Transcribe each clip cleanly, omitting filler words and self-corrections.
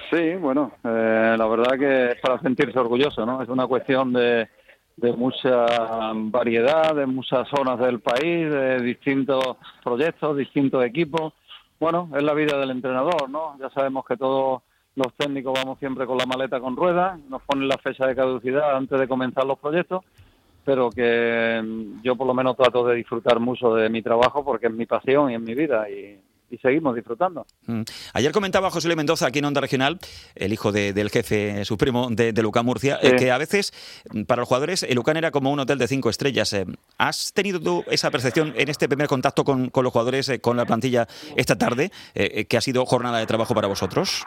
Sí, bueno, la verdad que es para sentirse orgulloso, ¿no? Es una cuestión de mucha variedad, de muchas zonas del país, de distintos proyectos, distintos equipos. Bueno, es la vida del entrenador, ¿no? Ya sabemos que todos los técnicos vamos siempre con la maleta con ruedas, nos ponen la fecha de caducidad antes de comenzar los proyectos, pero que yo por lo menos trato de disfrutar mucho de mi trabajo porque es mi pasión y es mi vida y seguimos disfrutando. Ayer comentaba José Luis Mendoza aquí en Onda Regional, el hijo del jefe supremo de Lucán Murcia, Sí. que a veces para los jugadores el Lucán era como un hotel de 5 estrellas. ¿Has tenido tú esa percepción en este primer contacto con los jugadores, con la plantilla esta tarde, que ha sido jornada de trabajo para vosotros?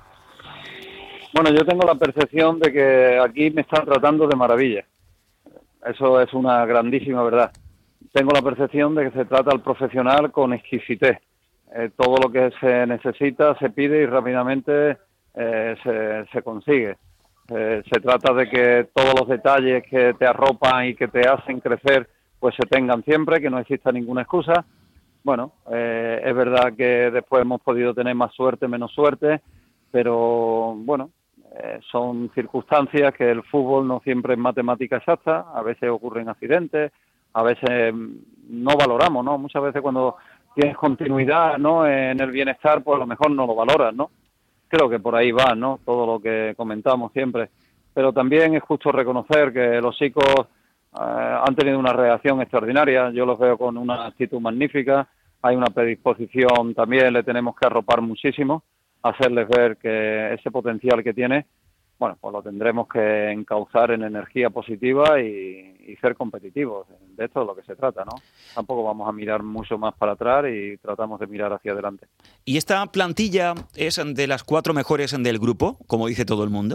Bueno, yo tengo la percepción de que aquí me están tratando de maravilla. Eso es una grandísima verdad. Tengo la percepción de que se trata al profesional con exquisitez. Todo lo que se necesita se pide y rápidamente se consigue. Se trata de que todos los detalles que te arropan y que te hacen crecer pues se tengan siempre, que no exista ninguna excusa. Bueno, es verdad que después hemos podido tener más suerte, menos suerte, pero bueno, son circunstancias que el fútbol no siempre es matemática exacta, a veces ocurren accidentes, a veces no valoramos, ¿no? Muchas veces cuando tienes continuidad, ¿no?, en el bienestar, pues a lo mejor no lo valoras, ¿no? Creo que por ahí va, ¿no?, todo lo que comentamos siempre. Pero también es justo reconocer que los chicos han tenido una reacción extraordinaria, yo los veo con una actitud magnífica, hay una predisposición también, le tenemos que arropar muchísimo, hacerles ver que ese potencial que tiene, bueno, pues lo tendremos que encauzar en energía positiva y ser competitivos. De esto es lo que se trata, ¿no? Tampoco vamos a mirar mucho más para atrás y tratamos de mirar hacia adelante. ¿Y esta plantilla es de las 4 mejores del grupo, como dice todo el mundo?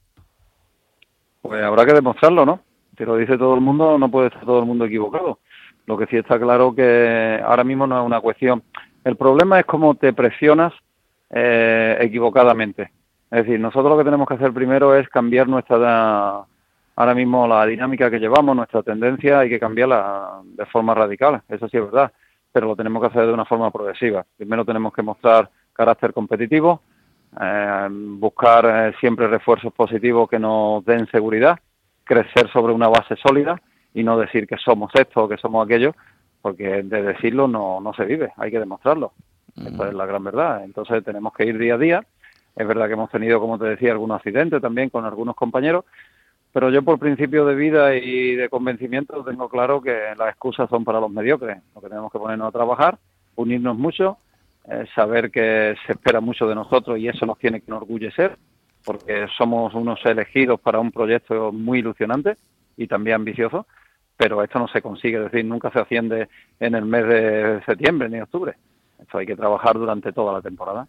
Pues habrá que demostrarlo, ¿no? Si lo dice todo el mundo, no puede estar todo el mundo equivocado. Lo que sí está claro que ahora mismo no es una cuestión. El problema es cómo te presionas equivocadamente. Es decir, nosotros lo que tenemos que hacer primero es cambiar ahora mismo la dinámica que llevamos, nuestra tendencia, hay que cambiarla de forma radical, eso sí es verdad, pero lo tenemos que hacer de una forma progresiva. Primero tenemos que mostrar carácter competitivo, buscar siempre refuerzos positivos que nos den seguridad, crecer sobre una base sólida y no decir que somos esto o que somos aquello, porque de decirlo no se vive, hay que demostrarlo. Esta es la gran verdad. Entonces tenemos que ir día a día. Es verdad que hemos tenido, como te decía, algunos accidentes también con algunos compañeros, pero yo por principio de vida y de convencimiento tengo claro que las excusas son para los mediocres. Lo que tenemos que ponernos a trabajar, unirnos mucho, saber que se espera mucho de nosotros y eso nos tiene que enorgullecer, porque somos unos elegidos para un proyecto muy ilusionante y también ambicioso, pero esto no se consigue, es decir, nunca se asciende en el mes de septiembre ni octubre. Esto hay que trabajar durante toda la temporada.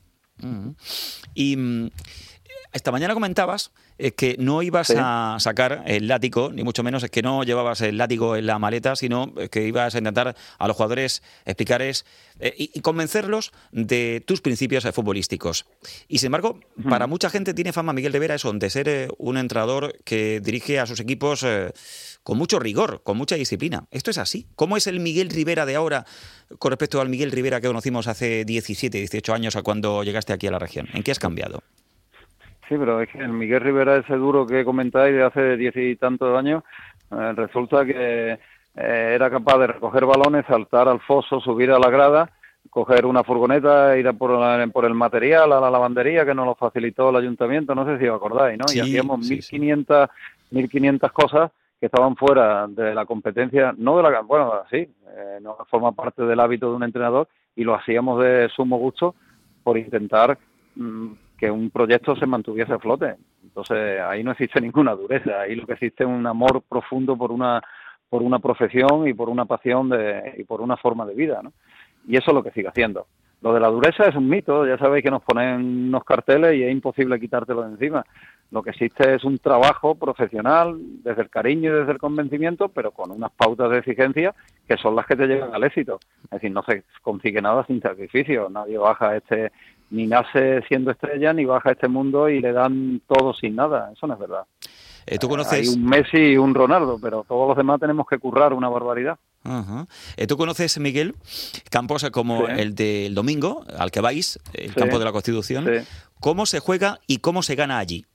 Y esta mañana comentabas que no ibas a sacar el látigo, ni mucho menos es que no llevabas el látigo en la maleta, sino que ibas a intentar a los jugadores explicarles y convencerlos de tus principios futbolísticos. Y sin embargo, para mucha gente tiene fama Miguel Rivera eso, de ser un entrenador que dirige a sus equipos con mucho rigor, con mucha disciplina. ¿Esto es así? ¿Cómo es el Miguel Rivera de ahora con respecto al Miguel Rivera que conocimos hace 17, 18 años a cuando llegaste aquí a la región? ¿En qué has cambiado? Sí, pero es que el Miguel Rivera, ese duro que comentáis de hace 10 y tantos años, resulta que era capaz de recoger balones, saltar al foso, subir a la grada, coger una furgoneta, ir a por el material a la lavandería que nos lo facilitó el ayuntamiento, no sé si os acordáis, ¿no? Sí, y hacíamos sí, 1.500 cosas que estaban fuera de la competencia, no de la, bueno, sí, no forma parte del hábito de un entrenador y lo hacíamos de sumo gusto por intentar que un proyecto se mantuviese a flote. Entonces ahí no existe ninguna dureza, ahí lo que existe es un amor profundo por una profesión y por una pasión y por una forma de vida, ¿no? Y eso es lo que sigue haciendo. Lo de la dureza es un mito, ya sabéis que nos ponen unos carteles y es imposible quitártelo de encima. Lo que existe es un trabajo profesional desde el cariño y desde el convencimiento, pero con unas pautas de exigencia que son las que te llevan al éxito. Es decir, no se consigue nada sin sacrificio, nadie baja ni nace siendo estrella, ni baja a este mundo y le dan todo sin nada. Eso no es verdad. ¿Tú conoces? Hay un Messi y un Ronaldo, pero todos los demás tenemos que currar una barbaridad. Uh-huh. ¿Tú conoces, Miguel, campos como el del domingo, al que vais, el campo de la Constitución? Sí. ¿Cómo se juega y cómo se gana allí?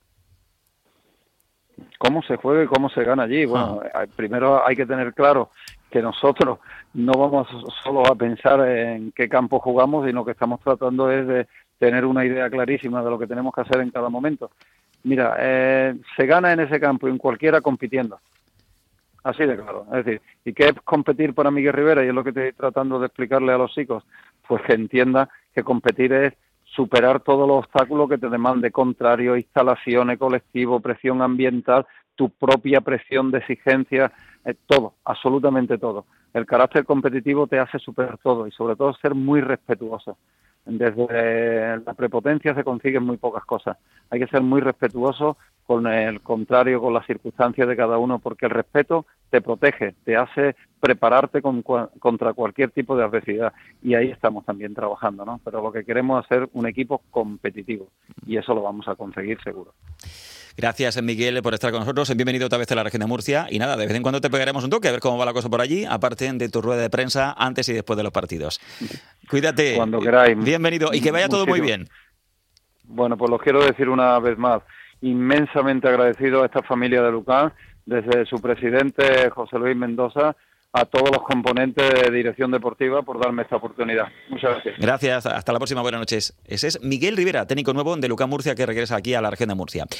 ¿Cómo se juega y cómo se gana allí? Bueno, primero hay que tener claro que nosotros no vamos solo a pensar en qué campo jugamos, sino que estamos tratando es de tener una idea clarísima de lo que tenemos que hacer en cada momento. Mira, se gana en ese campo y en cualquiera compitiendo. Así de claro. Es decir, ¿y qué es competir para Miguel Rivera? Y es lo que estoy tratando de explicarle a los chicos. Pues que entienda que competir es superar todos los obstáculos que te demande contrario, instalaciones, colectivo, presión ambiental, tu propia presión de exigencia, todo, absolutamente todo. El carácter competitivo te hace superar todo y sobre todo ser muy respetuoso. Desde la prepotencia se consiguen muy pocas cosas. Hay que ser muy respetuoso con el contrario, con las circunstancias de cada uno, porque el respeto te protege, te hace prepararte contra cualquier tipo de adversidad. Y ahí estamos también trabajando, ¿no? Pero lo que queremos es hacer un equipo competitivo y eso lo vamos a conseguir seguro. Gracias, Miguel, por estar con nosotros. Bienvenido otra vez a la región de Murcia. Y nada, de vez en cuando te pegaremos un toque a ver cómo va la cosa por allí, aparte de tu rueda de prensa antes y después de los partidos. Cuídate. Cuando queráis. Bienvenido y que vaya todo muy bien. Bueno, pues lo quiero decir una vez más. Inmensamente agradecido a esta familia de Lucán, desde su presidente José Luis Mendoza, a todos los componentes de dirección deportiva por darme esta oportunidad. Muchas gracias. Gracias, hasta la próxima, buenas noches. Ese es Miguel Rivera, técnico nuevo de Lucán Murcia, que regresa aquí a la región de Murcia.